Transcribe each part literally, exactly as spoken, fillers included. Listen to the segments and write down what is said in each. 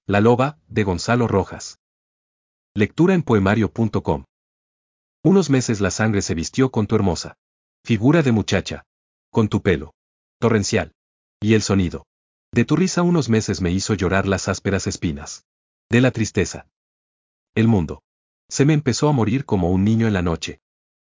La loba, de Gonzalo Rojas. Lectura en poemario punto com. Unos meses la sangre se vistió con tu hermosa figura de muchacha, con tu pelo torrencial, y el sonido de tu risa unos meses me hizo llorar las ásperas espinas de la tristeza. El mundo se me empezó a morir como un niño en la noche.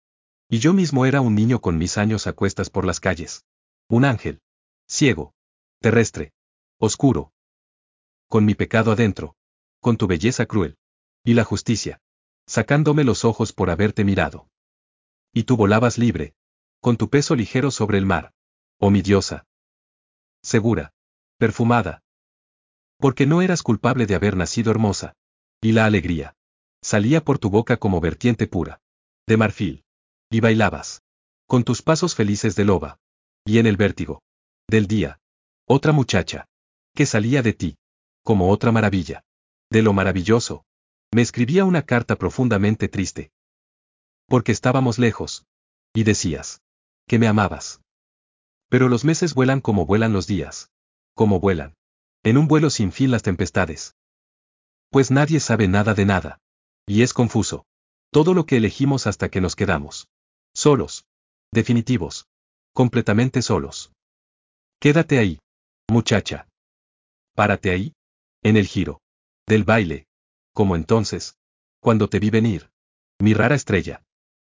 Y yo mismo era un niño con mis años a cuestas por las calles. Un ángel, ciego, terrestre, oscuro, con mi pecado adentro, con tu belleza cruel, y la justicia, sacándome los ojos por haberte mirado. Y tú volabas libre, con tu peso ligero sobre el mar, oh mi diosa. Segura, perfumada. Porque no eras culpable de haber nacido hermosa, y la alegría salía por tu boca como vertiente pura, de marfil, y bailabas, con tus pasos felices de loba, y en el vértigo del día, otra muchacha, que salía de ti, como otra maravilla, de lo maravilloso, me escribía una carta profundamente triste. Porque estábamos lejos, y decías, que me amabas. Pero los meses vuelan como vuelan los días, como vuelan, en un vuelo sin fin las tempestades. Pues nadie sabe nada de nada, y es confuso, todo lo que elegimos hasta que nos quedamos solos, definitivos, completamente solos. Quédate ahí, muchacha. Párate ahí, en el giro del baile, como entonces, cuando te vi venir, mi rara estrella.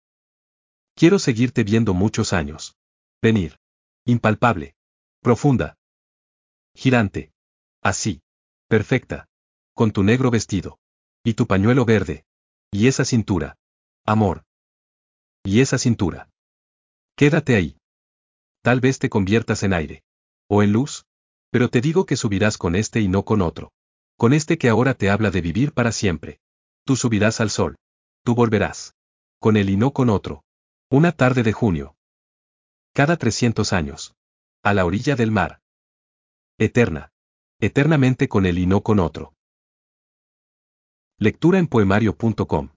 Quiero seguirte viendo muchos años. Venir. Impalpable. Profunda. Girante. Así. Perfecta. Con tu negro vestido. Y tu pañuelo verde. Y esa cintura. Amor. Y esa cintura. Quédate ahí. Tal vez te conviertas en aire. O en luz. Pero te digo que subirás con este y no con otro. Con este que ahora te habla de vivir para siempre. Tú subirás al sol. Tú volverás. Con él y no con otro. Una tarde de junio. Cada trescientos años. A la orilla del mar. Eterna. Eternamente con él y no con otro. Lectura en poemario punto com.